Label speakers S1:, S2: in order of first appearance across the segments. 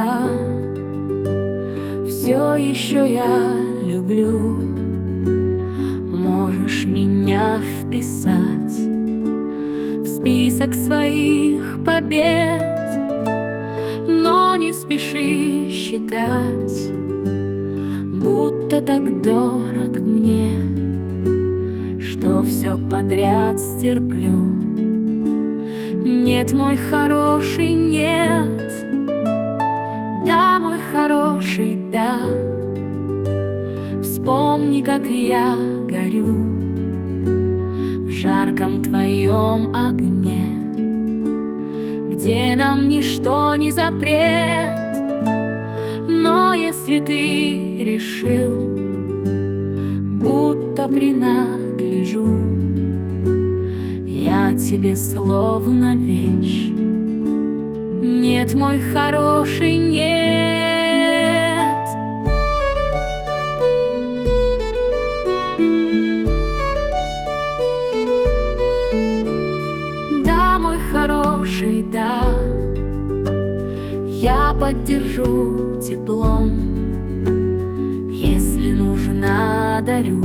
S1: да, все еще я люблю. Можешь меня вписать в список своих побед, но не спеши считать, будто так дорог мне, что все подряд стерплю. Нет, мой хороший, нет. Да, мой хороший, да. Вспомни, как я горю в жарком твоем огне, где нам ничто не запрет. Но если ты решил, будто принадлежу я тебе словно вещь, нет, мой хороший, нет. Да, мой хороший, да, я поддержу теплом, если нужно, дарю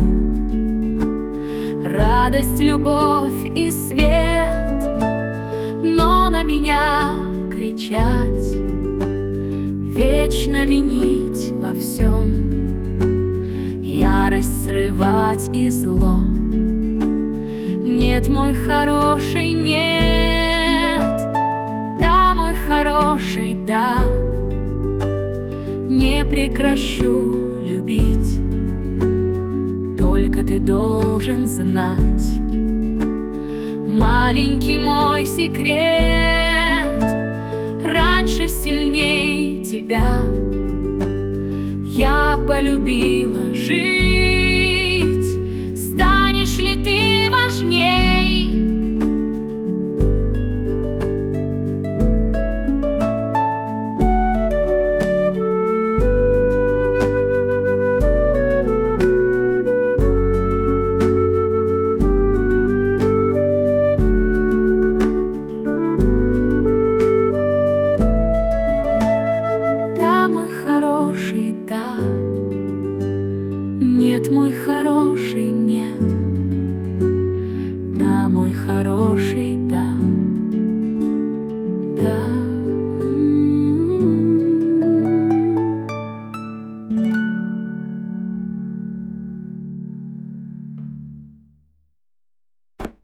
S1: радость, любовь и свет. Но на меня кричать, вечно винить во всем, ярость срывать и зло, нет, мой хороший, нет. Да, мой хороший, да, не прекращу любить. Только ты должен знать маленький мой секрет. Раньше сильней тебя я полюбила жить. Станешь ли ты важней? Да, нет, мой хороший, нет.